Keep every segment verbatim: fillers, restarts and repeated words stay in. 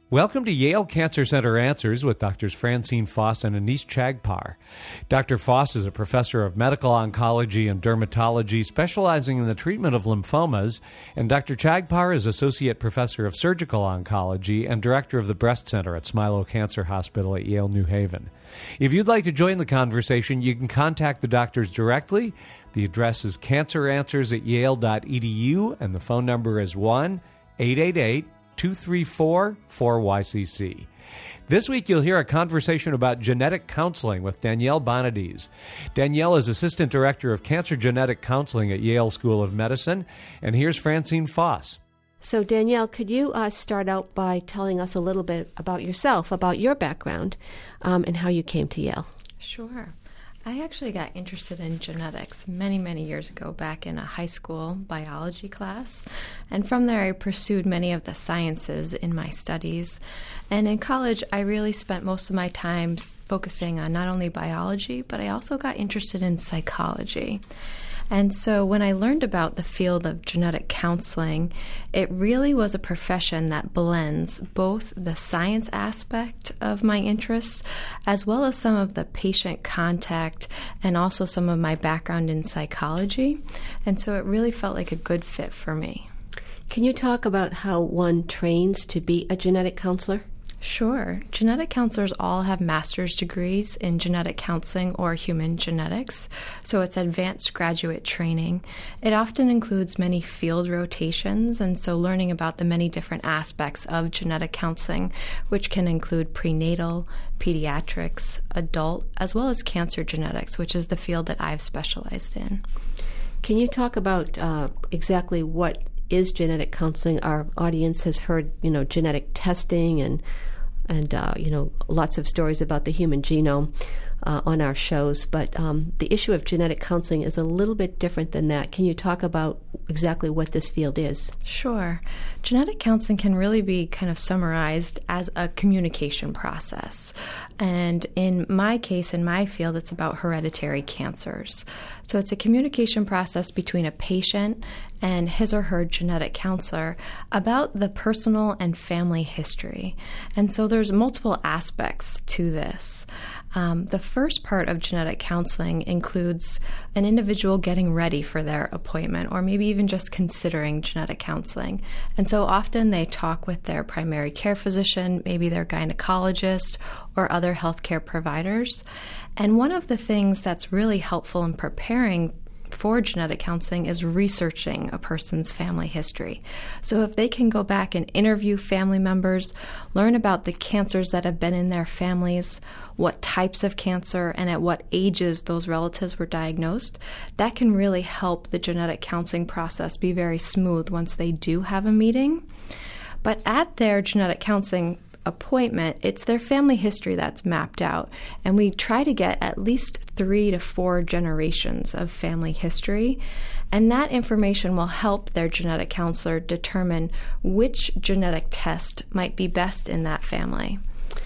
Welcome to Yale Cancer Center Answers with Doctors Francine Foss and Anees Chagpar. Doctor Foss is a professor of medical oncology and dermatology, specializing in the treatment of lymphomas, and Doctor Chagpar is associate professor of surgical oncology and director of the breast center at Smilow Cancer Hospital at Yale New Haven. If you'd like to join the conversation, you can contact the doctors directly. The address is cancer answers at yale dot e d u, and the phone number is one eight eight eight two three four four Y C C. This week, you'll hear a conversation about genetic counseling with Danielle Bonadies. Danielle is Assistant Director of Cancer Genetic Counseling at Yale School of Medicine, and here's Francine Foss. So, Danielle, could you uh, start out by telling us a little bit about yourself, about your background, um, and how you came to Yale? Sure. I actually got interested in genetics many, many years ago, back in a high school biology class. And from there, I pursued many of the sciences in my studies. And in college, I really spent most of my time focusing on not only biology, but I also got interested in psychology. And so when I learned about the field of genetic counseling, it really was a profession that blends both the science aspect of my interests as well as some of the patient contact and also some of my background in psychology. And so it really felt like a good fit for me. Can you talk about how one trains to be a genetic counselor? Sure. Genetic counselors all have master's degrees in genetic counseling or human genetics, so it's advanced graduate training. It often includes many field rotations, and so learning about the many different aspects of genetic counseling, which can include prenatal, pediatrics, adult, as well as cancer genetics, which is the field that I've specialized in. Can you talk about uh, exactly what is genetic counseling? Our audience has heard, you know, genetic testing and and uh, you know, lots of stories about the human genome uh, on our shows, but um, the issue of genetic counseling is a little bit different than that. Can you talk about exactly what this field is? Sure. Genetic counseling can really be kind of summarized as a communication process. And in my case, in my field, it's about hereditary cancers. So it's a communication process between a patient and his or her genetic counselor about the personal and family history. And so there's multiple aspects to this. Um, the first part of genetic counseling includes an individual getting ready for their appointment or maybe even just considering genetic counseling. And so often they talk with their primary care physician, maybe their gynecologist, or other healthcare providers. And one of the things that's really helpful in preparing for genetic counseling is researching a person's family history. So if they can go back and interview family members, learn about the cancers that have been in their families, what types of cancer, and at what ages those relatives were diagnosed, that can really help the genetic counseling process be very smooth once they do have a meeting. But at their genetic counseling appointment, it's their family history that's mapped out. And we try to get at least three to four generations of family history. And that information will help their genetic counselor determine which genetic test might be best in that family.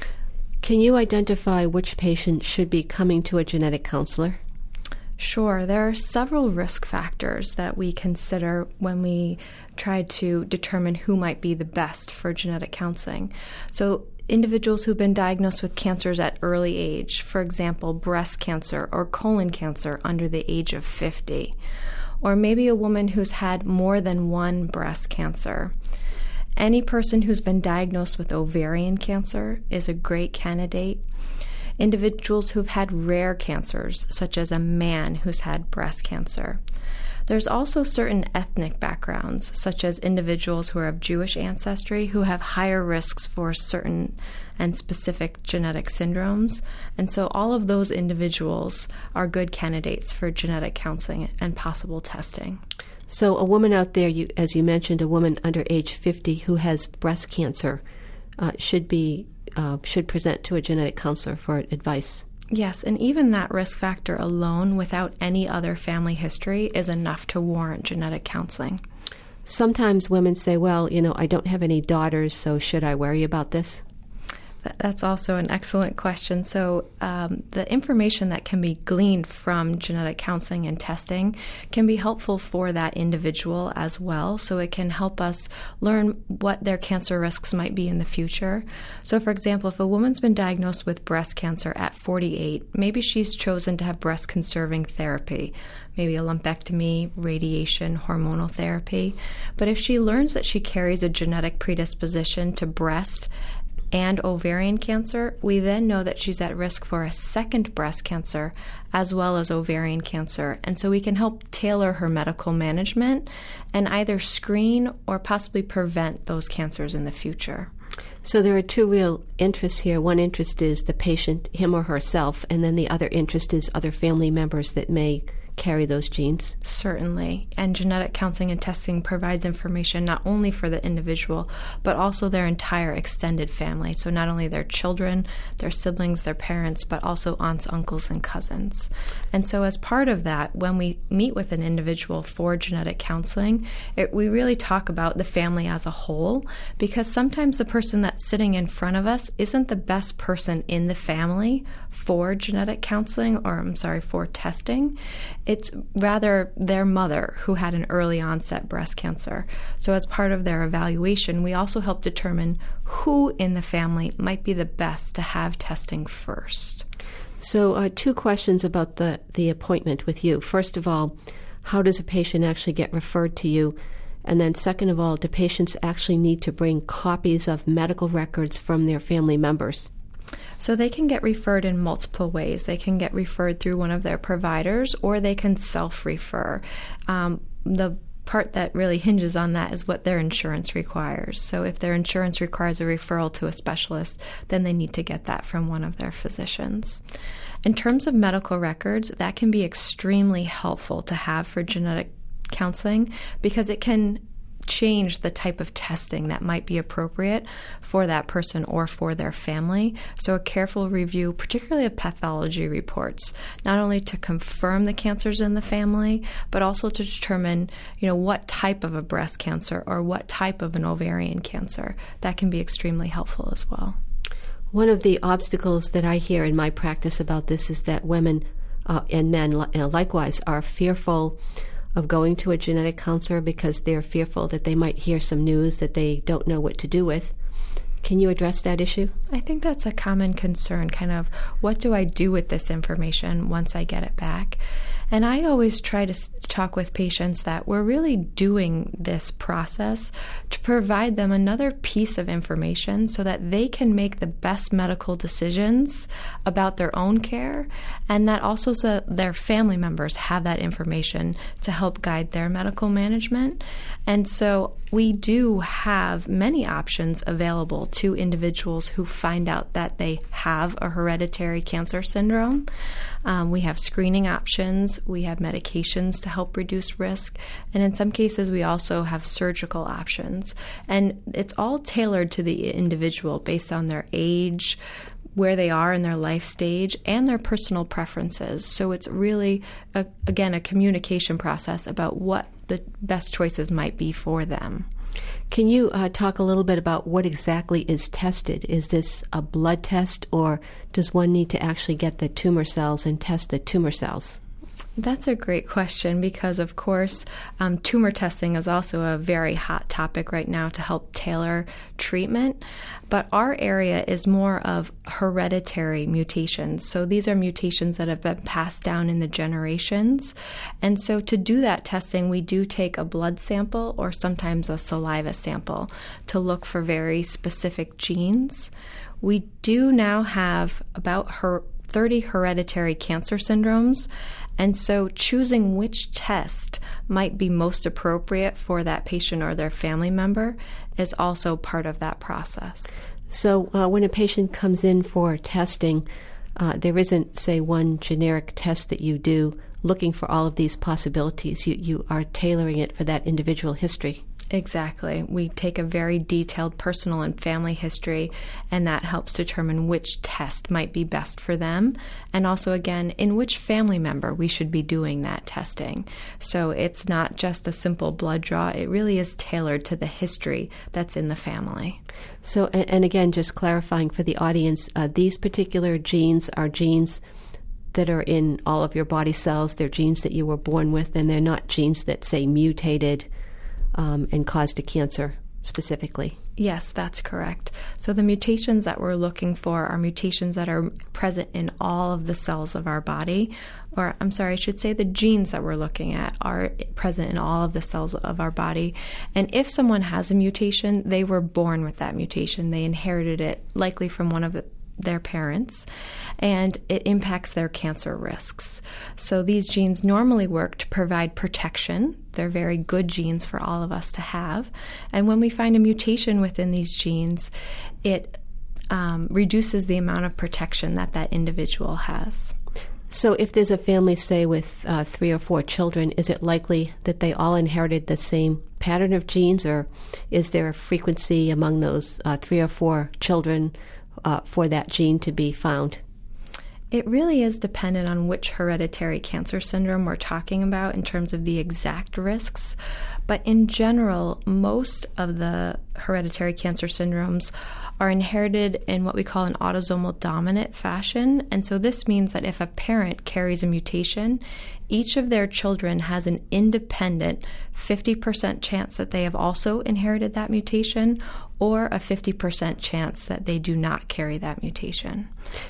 Can you identify which patient should be coming to a genetic counselor? Sure. There are several risk factors that we consider when we try to determine who might be the best for genetic counseling. So individuals who've been diagnosed with cancers at early age, for example, breast cancer or colon cancer under the age of fifty, or maybe a woman who's had more than one breast cancer. Any person who's been diagnosed with ovarian cancer is a great candidate. Individuals who've had rare cancers, such as a man who's had breast cancer. There's also certain ethnic backgrounds, such as individuals who are of Jewish ancestry who have higher risks for certain and specific genetic syndromes. And so all of those individuals are good candidates for genetic counseling and possible testing. So a woman out there, you, as you mentioned, a woman under age fifty who has breast cancer uh, should be Uh, should present to a genetic counselor for advice. Yes, and even that risk factor alone, without any other family history, is enough to warrant genetic counseling. Sometimes women say, well, you know, I don't have any daughters, so should I worry about this? That's also an excellent question. So um, the information that can be gleaned from genetic counseling and testing can be helpful for that individual as well. So it can help us learn what their cancer risks might be in the future. So for example, if a woman's been diagnosed with breast cancer at forty-eight, maybe she's chosen to have breast conserving therapy, maybe a lumpectomy, radiation, hormonal therapy. But if she learns that she carries a genetic predisposition to breast and ovarian cancer, we then know that she's at risk for a second breast cancer as well as ovarian cancer. And so we can help tailor her medical management and either screen or possibly prevent those cancers in the future. So there are two real interests here. One interest is the patient, him or herself, and then the other interest is other family members that may carry those genes. Certainly. And genetic counseling and testing provides information not only for the individual, but also their entire extended family. So not only their children, their siblings, their parents, but also aunts, uncles, and cousins. And so as part of that, when we meet with an individual for genetic counseling, it, we really talk about the family as a whole, because sometimes the person that's sitting in front of us isn't the best person in the family for genetic counseling, or I'm sorry, for testing. It's rather their mother who had an early onset breast cancer. So as part of their evaluation, we also help determine who in the family might be the best to have testing first. So uh, two questions about the, the appointment with you. First of all, how does a patient actually get referred to you? And then second of all, do patients actually need to bring copies of medical records from their family members? So they can get referred in multiple ways. They can get referred through one of their providers, or they can self-refer. Um, the part that really hinges on that is what their insurance requires. So if their insurance requires a referral to a specialist, then they need to get that from one of their physicians. In terms of medical records, that can be extremely helpful to have for genetic counseling, because it can change the type of testing that might be appropriate for that person or for their family. So a careful review, particularly of pathology reports, not only to confirm the cancers in the family, but also to determine, you know, what type of a breast cancer or what type of an ovarian cancer. That can be extremely helpful as well. One of the obstacles that I hear in my practice about this is that women uh, and men li- likewise are fearful of going to a genetic counselor because they're fearful that they might hear some news that they don't know what to do with. Can you address that issue? I think that's a common concern, kind of, what do I do with this information once I get it back? And I always try to talk with patients that we're really doing this process to provide them another piece of information so that they can make the best medical decisions about their own care, and that also so that their family members have that information to help guide their medical management. And so we do have many options available to individuals who find out that they have a hereditary cancer syndrome. Um, we have screening options, we have medications to help reduce risk, and in some cases we also have surgical options. And it's all tailored to the individual based on their age, where they are in their life stage, and their personal preferences. So it's really, a, again, a communication process about what the best choices might be for them. Can you uh, talk a little bit about what exactly is tested? Is this a blood test, or does one need to actually get the tumor cells and test the tumor cells? That's a great question because, of course, um, tumor testing is also a very hot topic right now to help tailor treatment. But our area is more of hereditary mutations. So these are mutations that have been passed down in the generations. And so to do that testing, we do take a blood sample or sometimes a saliva sample to look for very specific genes. We do now have about her thirty hereditary cancer syndromes, and so choosing which test might be most appropriate for that patient or their family member is also part of that process. So uh, when a patient comes in for testing, uh, there isn't, say, one generic test that you do looking for all of these possibilities. You, you are tailoring it for that individual history. Exactly. We take a very detailed personal and family history, and that helps determine which test might be best for them, and also, again, in which family member we should be doing that testing. So it's not just a simple blood draw. It really is tailored to the history that's in the family. So, and, and again, just clarifying for the audience, uh, these particular genes are genes that are in all of your body cells. They're genes that you were born with, and they're not genes that, say, mutated Um, and caused a cancer specifically. Yes, that's correct. So the mutations that we're looking for are mutations that are present in all of the cells of our body, or I'm sorry, I should say the genes that we're looking at are present in all of the cells of our body. And if someone has a mutation, they were born with that mutation. They inherited it likely from one of the their parents, and it impacts their cancer risks. So these genes normally work to provide protection. They're very good genes for all of us to have. And when we find a mutation within these genes, it um, reduces the amount of protection that that individual has. So if there's a family, say, with uh, three or four children, is it likely that they all inherited the same pattern of genes, or is there a frequency among those uh, three or four children Uh, for that gene to be found? It really is dependent on which hereditary cancer syndrome we're talking about in terms of the exact risks. But in general, most of the hereditary cancer syndromes are inherited in what we call an autosomal dominant fashion. And so this means that if a parent carries a mutation, each of their children has an independent fifty percent chance that they have also inherited that mutation, or a fifty percent chance that they do not carry that mutation.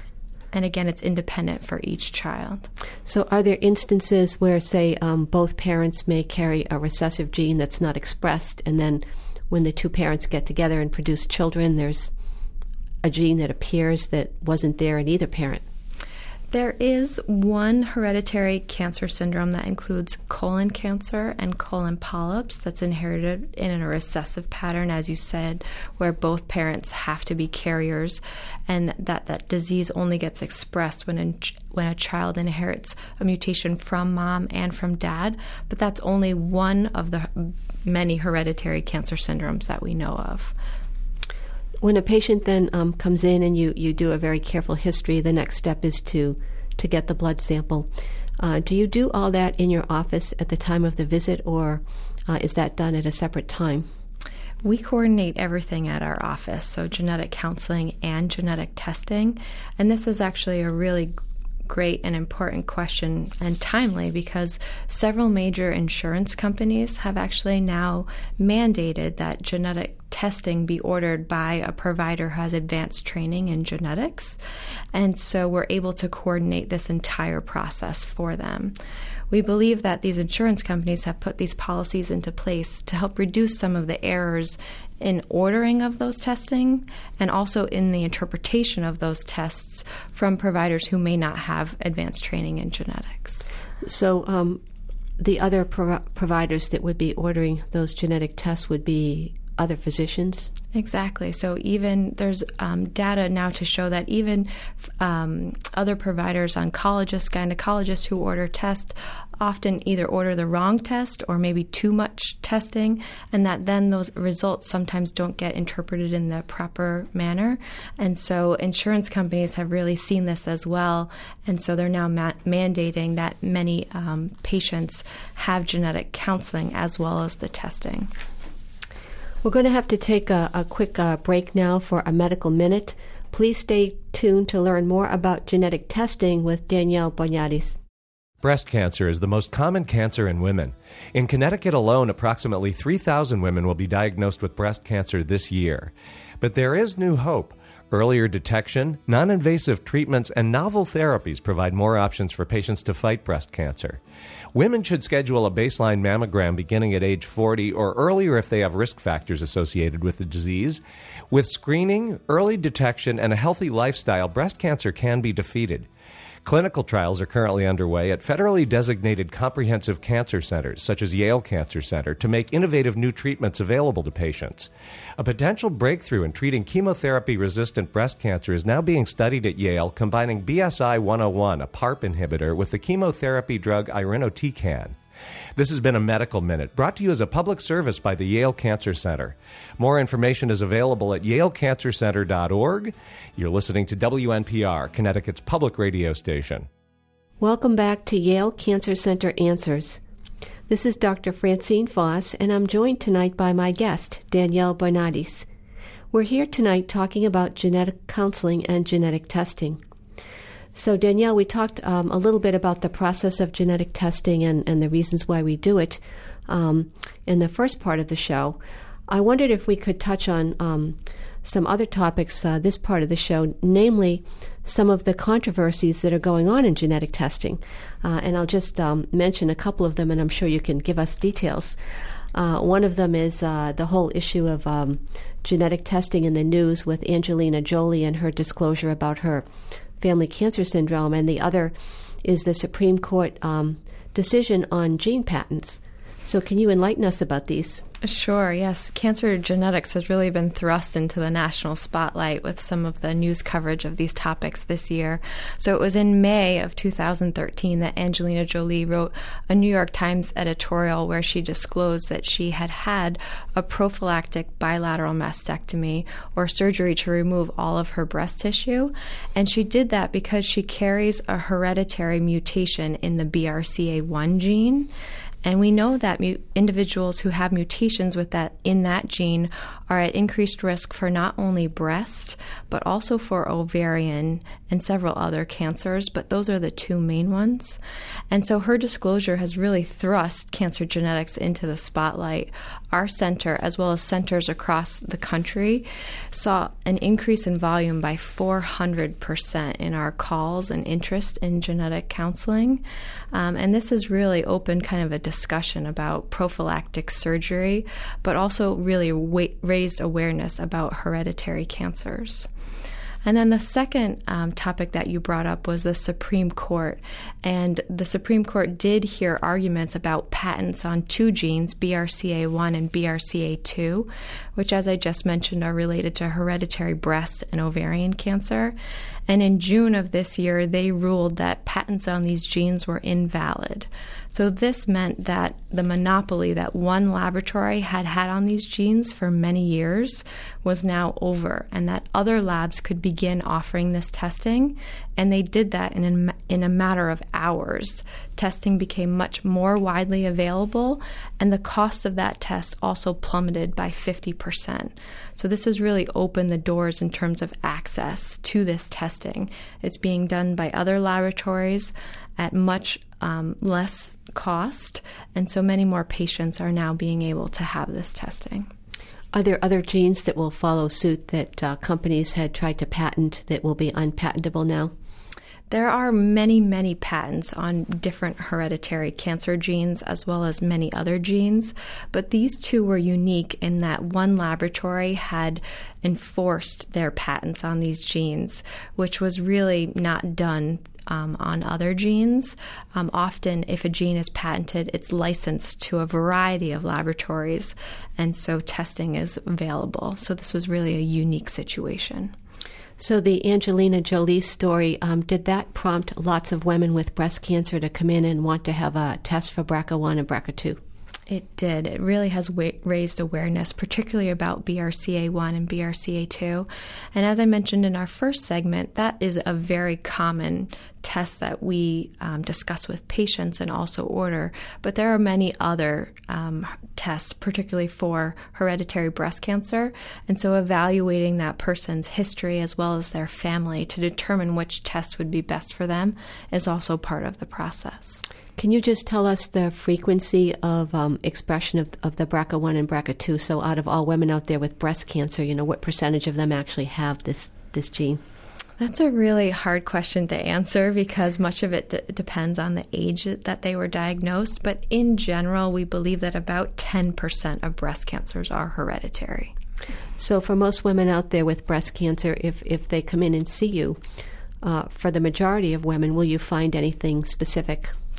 And again, it's independent for each child. So are there instances where, say, um, both parents may carry a recessive gene that's not expressed, and then when the two parents get together and produce children, there's a gene that appears that wasn't there in either parent? There is one hereditary cancer syndrome that includes colon cancer and colon polyps that's inherited in a recessive pattern, as you said, where both parents have to be carriers, and that that disease only gets expressed when a, when a child inherits a mutation from mom and from dad. But that's only one of the many hereditary cancer syndromes that we know of. When a patient then um, comes in and you, you do a very careful history, the next step is to, to get the blood sample. Uh, do you do all that in your office at the time of the visit, or uh, is that done at a separate time? We coordinate everything at our office, so genetic counseling and genetic testing. And this is actually a really great and important question, and timely, because several major insurance companies have actually now mandated that genetic testing be ordered by a provider who has advanced training in genetics. And so we're able to coordinate this entire process for them. We believe that these insurance companies have put these policies into place to help reduce some of the errors in ordering of those testing, and also in the interpretation of those tests from providers who may not have advanced training in genetics. So um, the other pro- providers that would be ordering those genetic tests would be other physicians? Exactly. So even there's um, data now to show that even um, other providers, oncologists, gynecologists who order tests often either order the wrong test or maybe too much testing, and that then those results sometimes don't get interpreted in the proper manner. And so insurance companies have really seen this as well, and so they're now ma- mandating that many um, patients have genetic counseling as well as the testing. We're going to have to take a, a quick uh, break now for a medical minute. Please stay tuned to learn more about genetic testing with Danielle Boniadis. Breast cancer is the most common cancer in women. In Connecticut alone, approximately three thousand women will be diagnosed with breast cancer this year. But there is new hope. Earlier detection, non-invasive treatments, and novel therapies provide more options for patients to fight breast cancer. Women should schedule a baseline mammogram beginning at age forty or earlier if they have risk factors associated with the disease. With screening, early detection, and a healthy lifestyle, breast cancer can be defeated. Clinical trials are currently underway at federally designated comprehensive cancer centers, such as Yale Cancer Center, to make innovative new treatments available to patients. A potential breakthrough in treating chemotherapy-resistant breast cancer is now being studied at Yale, combining B S I one oh one, a PARP inhibitor, with the chemotherapy drug irinotecan. This has been a Medical Minute, brought to you as a public service by the Yale Cancer Center. More information is available at yale cancer center dot org. You're listening to W N P R, Connecticut's public radio station. Welcome back to Yale Cancer Center Answers. This is Doctor Francine Foss, and I'm joined tonight by my guest, Danielle Bernardis. We're here tonight talking about genetic counseling and genetic testing. So, Danielle, we talked um, a little bit about the process of genetic testing and, and the reasons why we do it um, in the first part of the show. I wondered if we could touch on um, some other topics uh, this part of the show, namely some of the controversies that are going on in genetic testing. Uh, and I'll just um, mention a couple of them, and I'm sure you can give us details. Uh, one of them is uh, the whole issue of um, genetic testing in the news with Angelina Jolie and her disclosure about her family cancer syndrome, and the other is the Supreme Court um, decision on gene patents. So can you enlighten us about these? Sure, yes. Cancer genetics has really been thrust into the national spotlight with some of the news coverage of these topics this year. So it was in May of two thousand thirteen that Angelina Jolie wrote a New York Times editorial where she disclosed that she had had a prophylactic bilateral mastectomy, or surgery to remove all of her breast tissue. And she did that because she carries a hereditary mutation in the B R C A one gene. And we know that mu- individuals who have mutations with that in that gene are at increased risk for not only breast, but also for ovarian and several other cancers, but those are the two main ones. And so her disclosure has really thrust cancer genetics into the spotlight. Our center, as well as centers across the country, saw an increase in volume by four hundred percent in our calls and interest in genetic counseling. Um, and this has really opened kind of a discussion about prophylactic surgery, but also really wa- raised awareness about hereditary cancers. And then the second um, topic that you brought up was the Supreme Court. And the Supreme Court did hear arguments about patents on two genes, B R C A one and B R C A two, which, as I just mentioned, are related to hereditary breast and ovarian cancer. And in June of this year, they ruled that patents on these genes were invalid. So this meant that the monopoly that one laboratory had had on these genes for many years was now over, and that other labs could begin offering this testing. And they did that in a, in a matter of hours. Testing became much more widely available, and the cost of that test also plummeted by fifty percent. So this has really opened the doors in terms of access to this testing. It's being done by other laboratories at much um, less cost, and so many more patients are now being able to have this testing. Are there other genes that will follow suit that uh, companies had tried to patent that will be unpatentable now? There are many, many patents on different hereditary cancer genes as well as many other genes, but these two were unique in that one laboratory had enforced their patents on these genes, which was really not done Um, on other genes. Um, often, if a gene is patented, it's licensed to a variety of laboratories, and so testing is available. So this was really a unique situation. So the Angelina Jolie story, um, did that prompt lots of women with breast cancer to come in and want to have a test for B R C A one and B R C A two? It did. It really has wa- raised awareness, particularly about B R C A one and B R C A two. And as I mentioned in our first segment, that is a very common test that we um, discuss with patients and also order. But there are many other um, tests, particularly for hereditary breast cancer. And so evaluating that person's history as well as their family to determine which test would be best for them is also part of the process. Can you just tell us the frequency of um, expression of, of the B R C A one and B R C A two? So out of all women out there with breast cancer, you know, what percentage of them actually have this, this gene? That's a really hard question to answer because much of it d- depends on the age that they were diagnosed. But in general, we believe that about ten percent of breast cancers are hereditary. So for most women out there with breast cancer, if, if they come in and see you, uh, for the majority of women, will you find anything specific?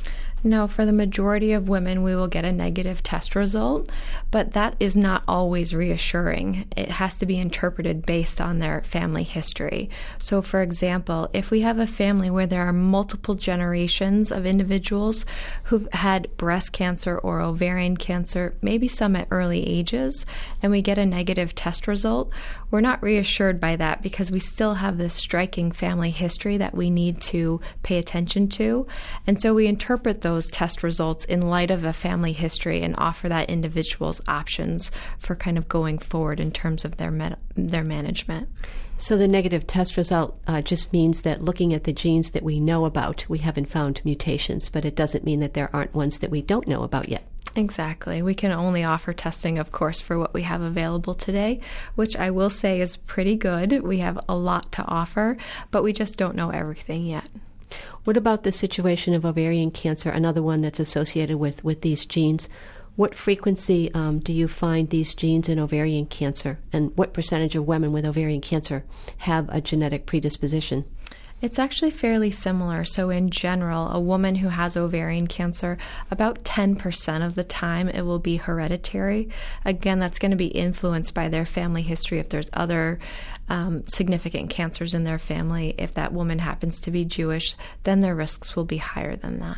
No, for the majority of women, we will get a negative test result, but that is not always reassuring. It has to be interpreted based on their family history. So, for example, if we have a family where there are multiple generations of individuals who've had breast cancer or ovarian cancer, maybe some at early ages, and we get a negative test result, we're not reassured by that because we still have this striking family history that we need to pay attention to. And so we interpret those those test results in light of a family history and offer that individual's options for kind of going forward in terms of their med- their management. So the negative test result uh, just means that looking at the genes that we know about, we haven't found mutations, but it doesn't mean that there aren't ones that we don't know about yet. Exactly. We can only offer testing, of course, for what we have available today, which I will say is pretty good. We have a lot to offer, but we just don't know everything yet. What about the situation of ovarian cancer, another one that's associated with, with these genes? What frequency um, do you find these genes in ovarian cancer, and what percentage of women with ovarian cancer have a genetic predisposition? It's actually fairly similar. So in general, a woman who has ovarian cancer, about ten percent of the time it will be hereditary. Again, that's going to be influenced by their family history. If there's other um, significant cancers in their family, if that woman happens to be Jewish, then their risks will be higher than that.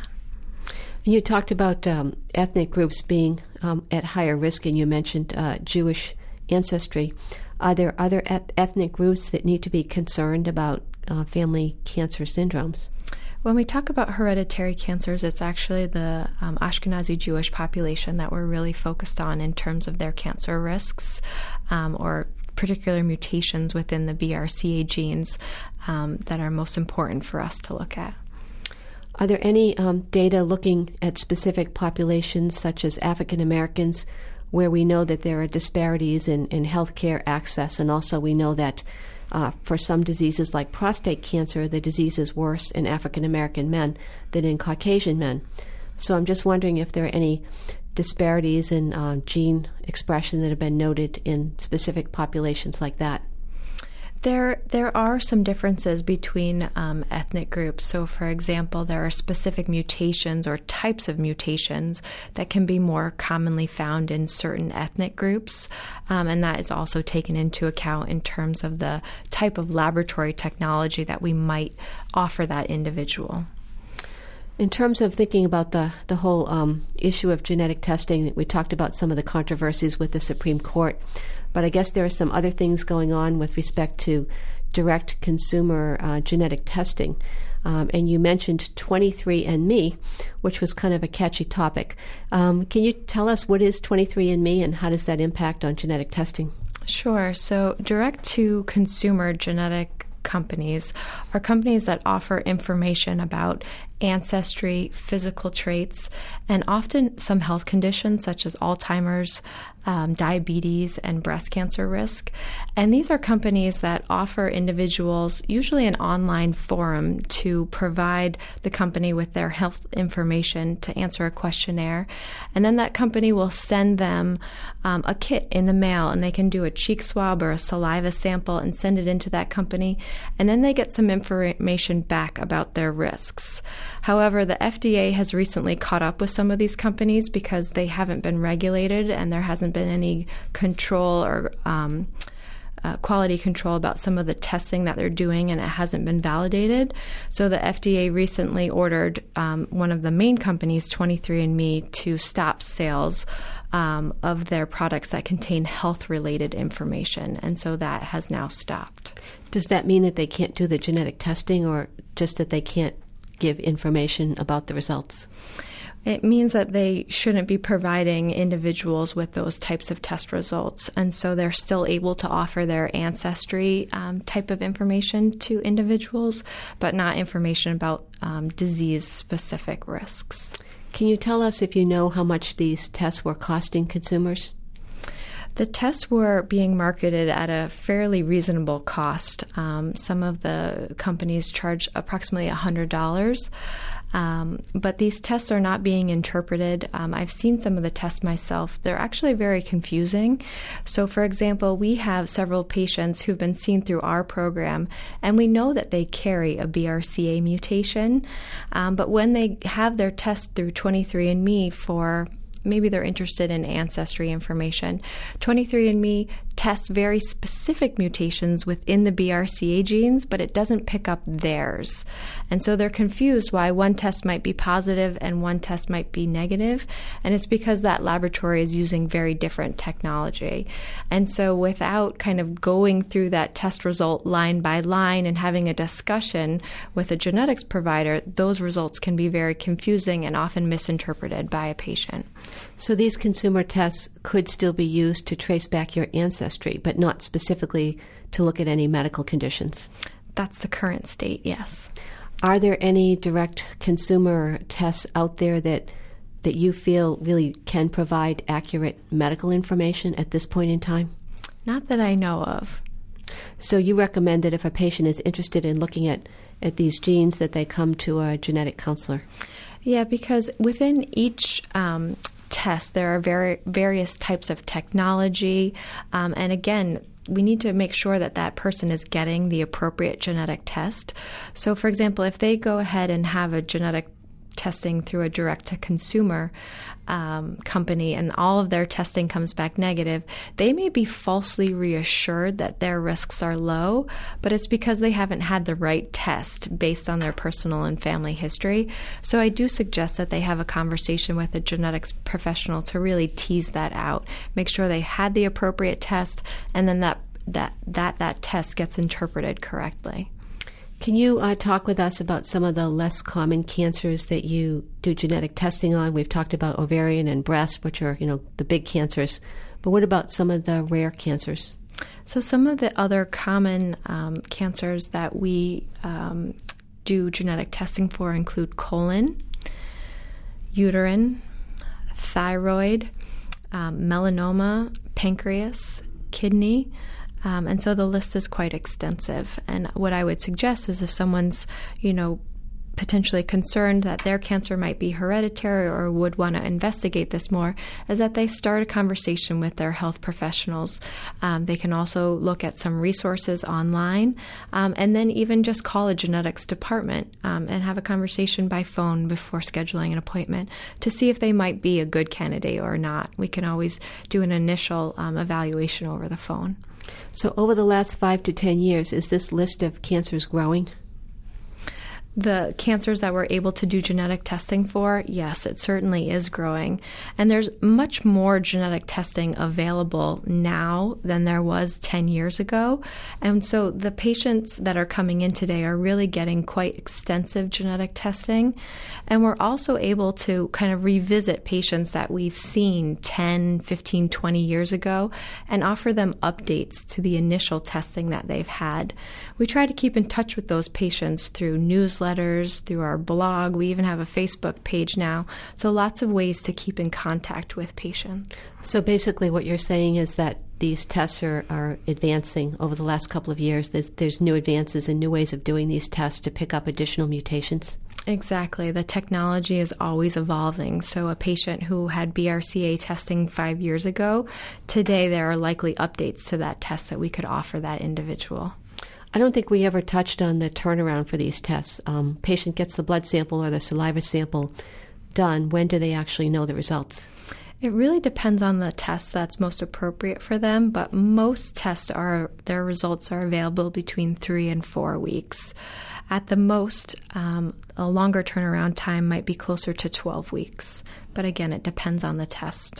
You talked about um, ethnic groups being um, at higher risk, and you mentioned uh, Jewish ancestry. Are there other eth- ethnic groups that need to be concerned about uh, family cancer syndromes? When we talk about hereditary cancers, it's actually the um, Ashkenazi Jewish population that we're really focused on in terms of their cancer risks um, or particular mutations within the B R C A genes um, that are most important for us to look at. Are there any um, data looking at specific populations such as African Americans where we know that there are disparities in, in healthcare access, and also we know that uh, for some diseases like prostate cancer, the disease is worse in African American men than in Caucasian men. So I'm just wondering if there are any disparities in uh, gene expression that have been noted in specific populations like that. There there are some differences between um, ethnic groups. So, for example, there are specific mutations or types of mutations that can be more commonly found in certain ethnic groups, um, and that is also taken into account in terms of the type of laboratory technology that we might offer that individual. In terms of thinking about the, the whole um, issue of genetic testing, we talked about some of the controversies with the Supreme Court, but I guess there are some other things going on with respect to direct consumer uh, genetic testing. Um, and you mentioned twenty-three and me, which was kind of a catchy topic. Um, can you tell us what is twenty-three and me and how does that impact on genetic testing? Sure. So direct-to-consumer genetic companies are companies that offer information about ancestry, physical traits, and often some health conditions such as Alzheimer's, um, diabetes, and breast cancer risk. And these are companies that offer individuals usually an online forum to provide the company with their health information to answer a questionnaire. And then that company will send them um, a kit in the mail, and they can do a cheek swab or a saliva sample and send it into that company. And then they get some information back about their risks. However, the F D A has recently caught up with some of these companies because they haven't been regulated and there hasn't been any control or um, uh, quality control about some of the testing that they're doing, and it hasn't been validated. So the F D A recently ordered um, one of the main companies, twenty-three and me, to stop sales um, of their products that contain health-related information, and so that has now stopped. Does that mean that they can't do the genetic testing, or just that they can't give information about the results? It means that they shouldn't be providing individuals with those types of test results, and so they're still able to offer their ancestry um, type of information to individuals, but not information about um, disease-specific risks. Can you tell us if you know how much these tests were costing consumers? The tests were being marketed at a fairly reasonable cost. Um, some of the companies charge approximately one hundred dollars. Um, but these tests are not being interpreted. Um, I've seen some of the tests myself. They're actually very confusing. So, for example, we have several patients who've been seen through our program, and we know that they carry a B R C A mutation. Um, but when they have their test through twenty-three and me for maybe they're interested in ancestry information, twenty-three and me tests very specific mutations within the B R C A genes, but it doesn't pick up theirs. And so they're confused why one test might be positive and one test might be negative. And it's because that laboratory is using very different technology. And so without kind of going through that test result line by line and having a discussion with a genetics provider, those results can be very confusing and often misinterpreted by a patient. So these consumer tests could still be used to trace back your ancestry, but not specifically to look at any medical conditions? That's the current state, yes. Are there any direct consumer tests out there that that you feel really can provide accurate medical information at this point in time? Not that I know of. So you recommend that if a patient is interested in looking at, at these genes, that they come to a genetic counselor? Yeah, because within each um, test, there are very various types of technology. Um, and again, we need to make sure that that person is getting the appropriate genetic test. So, for example, if they go ahead and have a genetic testing through a direct-to-consumer um, company and all of their testing comes back negative, they may be falsely reassured that their risks are low, but it's because they haven't had the right test based on their personal and family history. So I do suggest that they have a conversation with a genetics professional to really tease that out, make sure they had the appropriate test, and then that that that, that test gets interpreted correctly. Can you uh, talk with us about some of the less common cancers that you do genetic testing on? We've talked about ovarian and breast, which are, you know, the big cancers. But what about some of the rare cancers? So some of the other common um, cancers that we um, do genetic testing for include colon, uterine, thyroid, um, melanoma, pancreas, kidney. Um, and so the list is quite extensive. And what I would suggest is if someone's, you know, potentially concerned that their cancer might be hereditary or would want to investigate this more, is that they start a conversation with their health professionals. Um, they can also look at some resources online, um, and then even just call a genetics department um, and have a conversation by phone before scheduling an appointment to see if they might be a good candidate or not. We can always do an initial um, evaluation over the phone. So over the last five to ten years, is this list of cancers growing? The cancers that we're able to do genetic testing for, yes, it certainly is growing. And there's much more genetic testing available now than there was ten years ago. And so the patients that are coming in today are really getting quite extensive genetic testing. And we're also able to kind of revisit patients that we've seen ten, fifteen, twenty years ago and offer them updates to the initial testing that they've had. We try to keep in touch with those patients through newsletters, through our blog. We even have a Facebook page now. So lots of ways to keep in contact with patients. So basically what you're saying is that these tests are, are advancing over the last couple of years. There's, there's new advances and new ways of doing these tests to pick up additional mutations. Exactly. The technology is always evolving. So a patient who had B R C A testing five years ago, today there are likely updates to that test that we could offer that individual. I don't think we ever touched on the turnaround for these tests. Um, patient gets the blood sample or the saliva sample done. When do they actually know the results? It really depends on the test that's most appropriate for them, but most tests are, their results are available between three and four weeks. At the most, um, a longer turnaround time might be closer to twelve weeks. But again, it depends on the test.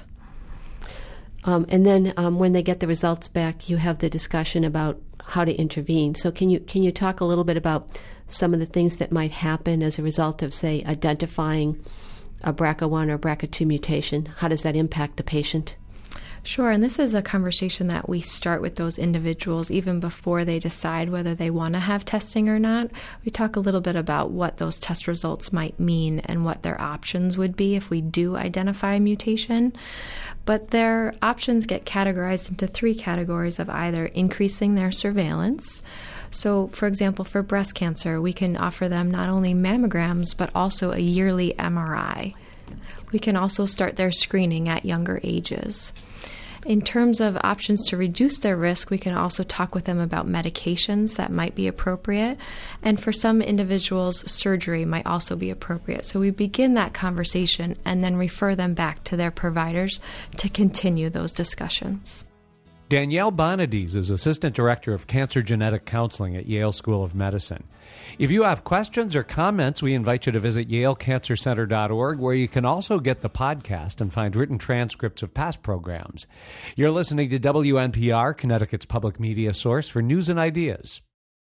Um, and then um, when they get the results back, you have the discussion about how to intervene. So can you can you talk a little bit about some of the things that might happen as a result of, say, identifying a B R C A one or B R C A two mutation? How does that impact the patient? Sure, and this is a conversation that we start with those individuals even before they decide whether they want to have testing or not. We talk a little bit about what those test results might mean and what their options would be if we do identify a mutation. But their options get categorized into three categories of either increasing their surveillance. So, for example, for breast cancer, we can offer them not only mammograms, but also a yearly M R I. We can also start their screening at younger ages. In terms of options to reduce their risk, we can also talk with them about medications that might be appropriate. And for some individuals, surgery might also be appropriate. So we begin that conversation and then refer them back to their providers to continue those discussions. Danielle Bonadies is Assistant Director of Cancer Genetic Counseling at Yale School of Medicine. If you have questions or comments, we invite you to visit yale cancer center dot org, where you can also get the podcast and find written transcripts of past programs. You're listening to W N P R, Connecticut's public media source for news and ideas.